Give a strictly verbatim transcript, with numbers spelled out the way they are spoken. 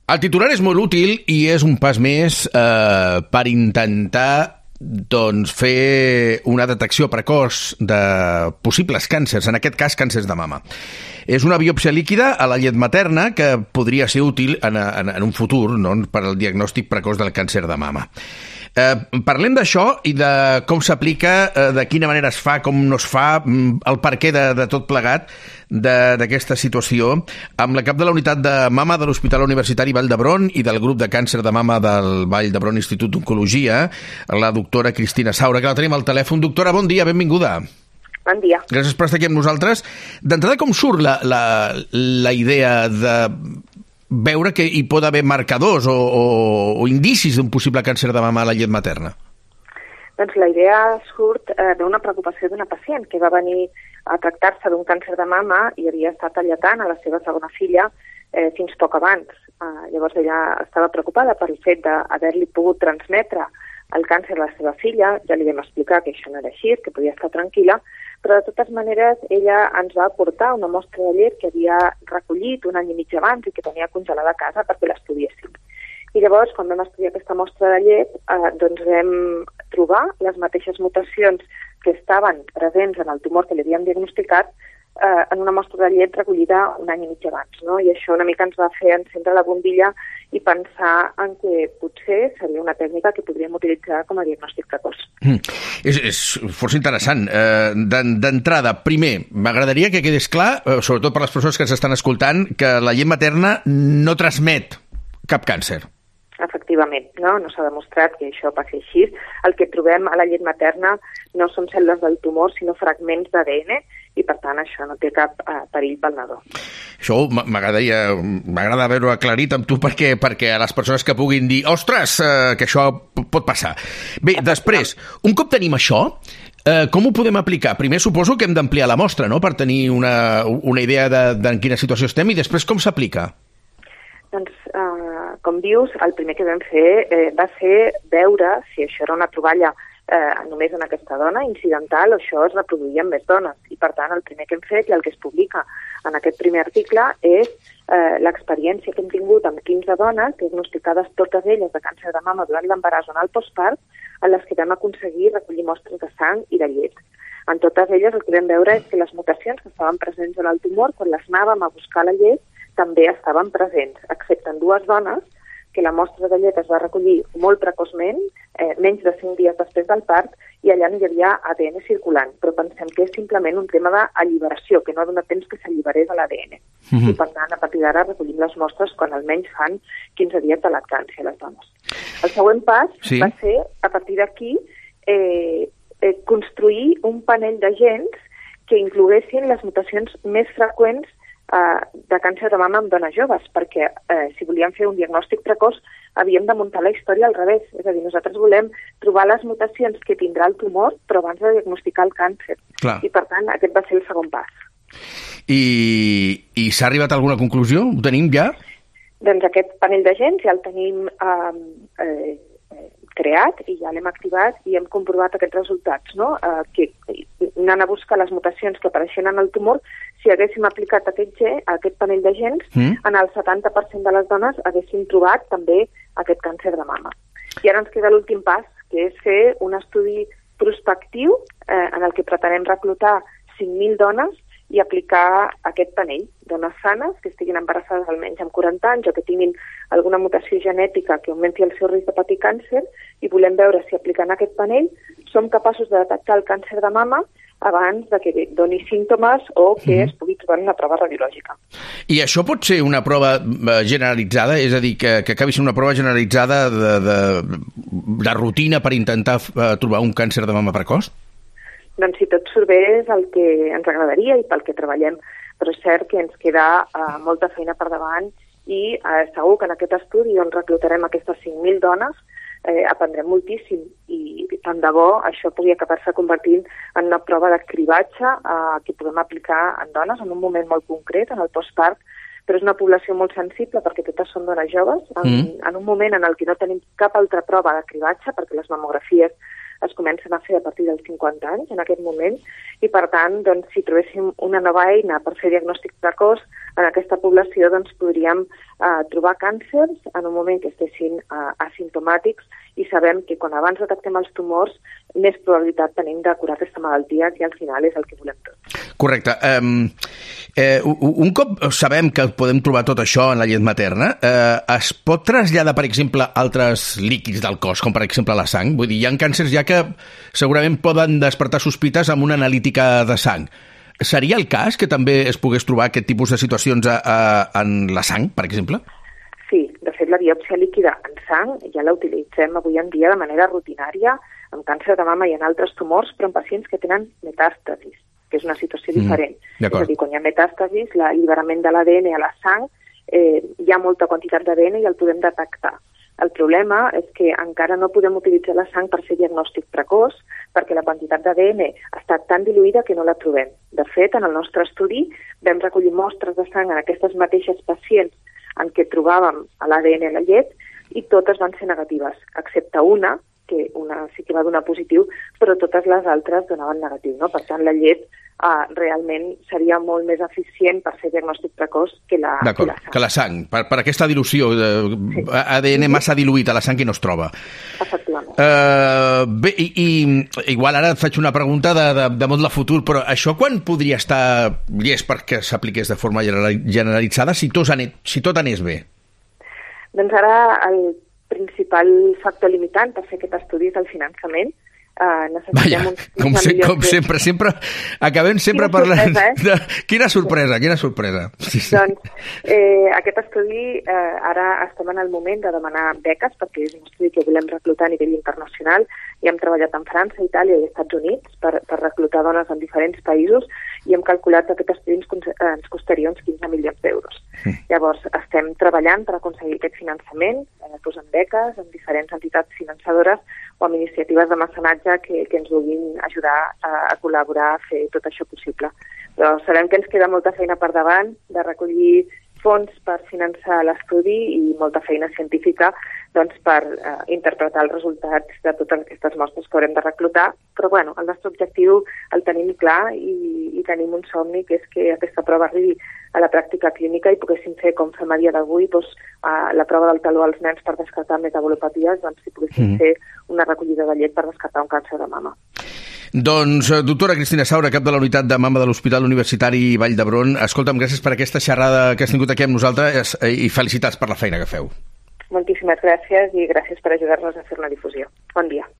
El titular és molt útil i és un pas més eh, per intentar doncs, fer una detecció precoç de possibles càncers, en aquest cas càncers de mama. És una biòpsia líquida a la llet materna que podria ser útil en, en, en un futur, no?, per al diagnòstic precoç del càncer de mama. Eh, parlem d'això i de com s'aplica, eh, de quina manera es fa, com no es fa, el perquè de, de tot plegat d'aquesta situació, amb la cap de la unitat de mama de l'Hospital Universitari Vall d'Hebron i del grup de càncer de mama del Vall d'Hebron Institut d'Oncologia, la doctora Cristina Saura, que la tenim al telèfon. Doctora, bon dia, benvinguda. Bon dia. Gràcies per estar aquí amb nosaltres. D'entrada, com surt la, la, la idea de veure que hi pot haver marcadors o, o, o indicis d'un possible càncer de mama a la llet materna? Doncs la idea surt eh, d'una preocupació d'una pacient que va venir a tractar-se d'un càncer de mama i havia estat alletant a la seva segona filla eh, fins poc abans. Eh, llavors ella estava preocupada pel fet d'haver-li pogut transmetre el càncer a la seva filla. Ja li vam explicar que això no era així, que podia estar tranquil·la, però de totes maneres ella ens va aportar una mostra de llet que havia recollit un any i mig abans i que tenia congelada a casa perquè l'estudiéssim. I llavors, quan vam estudiar aquesta mostra de llet, eh, doncs vam trobar les mateixes mutacions que estaven presents en el tumor que li havíem diagnosticat eh, en una mostra de llet recollida un any i mig abans, no? I això una mica ens va fer encendre la bombilla i pensar en que potser seria una tècnica que podríem utilitzar com a diagnòstic precoç. Mm. És, és força interessant. Eh, D'entrada, primer, m'agradaria que quedés clar, eh, sobretot per les persones que ens estan escoltant, que la llet materna no transmet cap càncer. Efectivament, no? No s'ha demostrat que això passi així. El que trobem a la llet materna no són cèl·lules del tumor, sinó fragments d'A D N, i per tant això no té cap eh, perill pel nadó. Això m'agradaria, m'agrada haver-ho aclarit amb tu perquè, perquè a les persones que puguin dir ostres, eh, que això pot passar. Bé, després, un cop tenim això, eh, com ho podem aplicar? Primer suposo que hem d'ampliar la mostra, no?, per tenir una, una idea de, de en quina situació estem, i després com s'aplica? Doncs, eh, com dius, el primer que vam fer eh, va ser veure si això era una troballa eh, només en aquesta dona, incidental, o això es reproduïa en més dones. I, per tant, el primer que hem fet i el que es publica en aquest primer article és eh, l'experiència que hem tingut amb quinze dones, diagnosticades totes elles de càncer de mama durant l'embaràs o en el postpart, en les que vam aconseguir recollir mostres de sang i de llet. En totes elles el que vam veure és que les mutacions que estaven presents en el tumor, quan les anàvem a buscar a la llet, també estaven presents, excepte en dues dones, que la mostra de llet es va recollir molt precoçment, eh, menys de cinc dies després del part, i allà no hi havia A D N circulant, però pensem que és simplement un tema d'alliberació, que no dona temps que s'alliberés a l'A D N. Mm-hmm. I per tant, a partir d'ara recollim les mostres quan almenys fan quinze dies de lactància a les dones. El següent pas sí. va ser, a partir d'aquí, eh, eh, construir un panell de gens que incloguessin les mutacions més freqüents de càncer de mama en dones joves, perquè eh, si volíem fer un diagnòstic precoç havíem de muntar la història al revés. És a dir, nosaltres volem trobar les mutacions que tindrà el tumor, però abans de diagnosticar el càncer. Clar. I per tant, aquest va ser el segon pas. I, i s'ha arribat a alguna conclusió? Ho tenim ja? Doncs aquest panell de gens ja el tenim eh, eh, creat i ja l'hem activat i hem comprovat aquests resultats, no? Eh, que anant a buscar les mutacions que apareixen en el tumor, si haguéssim aplicat aquest G, aquest panell de gens, mm. en el setanta per cent de les dones haguéssim trobat també aquest càncer de mama. I ara ens queda l'últim pas, que és fer un estudi prospectiu eh, en el que pretenem reclutar cinc mil dones i aplicar aquest panell. Dones sanes que estiguin embarassades almenys amb quaranta anys o que tinguin alguna mutació genètica que augmenti el seu risc de patir càncer, i volem veure si aplicant aquest panell som capaços de detectar el càncer de mama abans de que doni símptomes o que mm. es pugui trobar una prova radiològica. I això pot ser una prova generalitzada? És a dir, que, que acabi sent una prova generalitzada de, de, de rutina per intentar uh, trobar un càncer de mama precoç? Doncs si tot surt bé és el que ens agradaria i pel que treballem, però és cert que ens queda uh, molta feina per davant i uh, segur que en aquest estudi on reclutarem aquestes cinc mil dones eh, aprendrem moltíssim i tant de bo això pugui acabar-se convertint en una prova de cribatge eh, que podem aplicar en dones en un moment molt concret, en el postpart, però és una població molt sensible perquè totes són dones joves, en, mm. en un moment en el que no tenim cap altra prova de cribatge perquè les mamografies es comencen a fer a partir dels cinquanta anys, en aquest moment, i per tant, doncs, si trobéssim una nova eina per fer diagnòstic precoç en aquesta població, doncs podríem eh, trobar càncers en un moment que estessin eh, asimptomàtics, i sabem que quan abans detectem els tumors, més probabilitat tenim de curar aquesta malaltia, que al final és el que volem tots. Correcte. Um, eh, un cop sabem que podem trobar tot això en la llet materna, eh, es pot traslladar, per exemple, a altres líquids del cos, com per exemple la sang? Vull dir, hi ha càncers ja que segurament poden despertar sospites amb una analítica de sang. Seria el cas que també es pogués trobar aquest tipus de situacions a, a, en la sang, per exemple? Sí, de fet la biòpsia líquida en sang ja la utilitzem avui en dia de manera rutinària amb càncer de mama i en altres tumors, però en pacients que tenen metàstasis, que és una situació mm, diferent. És a dir, quan hi ha metàstasis, l'alliberament de l'A D N a la sang, eh, hi ha molta quantitat d'A D N i el podem detectar. El problema és que encara no podem utilitzar la sang per fer diagnòstic precoç perquè la quantitat d'A D N ha estat tan diluïda que no la trobem. De fet, en el nostre estudi vam recollir mostres de sang en aquestes mateixes pacients en què trobàvem l'A D N a la llet i totes van ser negatives, excepte una, que una sí que va donar positiu, però totes les altres donaven negatiu, no? Per tant, la llet eh, realment seria molt més eficient per fer diagnòstic precoç que la, que la sang. que la sang, per, per aquesta dilució, de sí. A D N massa diluït a la sang que no es troba. Efectivament. Uh, bé, i, i igual ara et faig una pregunta de, de, de molt de futur, però això quan podria estar llest perquè s'apliqués de forma generalitzada si tot, anés, si tot anés bé? Doncs ara el principal factor limitant per fer aquest estudi és el finançament. Uh, Vaja, com, se, com sempre, sempre acabem sempre quina parlant... Sorpresa, eh? de... Quina sorpresa, quina sorpresa. Sí, sí. Doncs eh, aquest estudi, eh, ara estem en el moment de demanar beques, perquè és un estudi que volem reclutar a nivell internacional, i hem treballat en França, Itàlia i Estats Units per, per reclutar dones en diferents països, i hem calculat que aquest estudi ens, ens costaria uns quinze milions d'euros. Mm. Llavors, estem treballant per aconseguir aquest finançament, eh, doncs amb beques, amb diferents entitats finançadores o amb iniciatives de mecenatge que, que ens vulguin ajudar a, a col·laborar a fer tot això possible. Però sabem que ens queda molta feina per davant de recollir fons per finançar l'estudi i molta feina científica doncs, per eh, interpretar els resultats de totes aquestes mostres que haurem de reclutar. Però bueno, el nostre objectiu el tenim clar i, i tenim un somni, que és que aquesta prova arribi a la pràctica clínica i poguéssim fer, com fem a dia d'avui, doncs, a la prova del taló als nens per descartar metabolopaties, doncs si poguéssim mm. fer una recollida de llet per descartar un càncer de mama. Doncs, doctora Cristina Saura, cap de la unitat de mama de l'Hospital Universitari Vall d'Hebron, escolta'm, gràcies per aquesta xerrada que has tingut aquí amb nosaltres i felicitats per la feina que feu. Moltíssimes gràcies i gràcies per ajudar-nos a fer una difusió. Bon dia.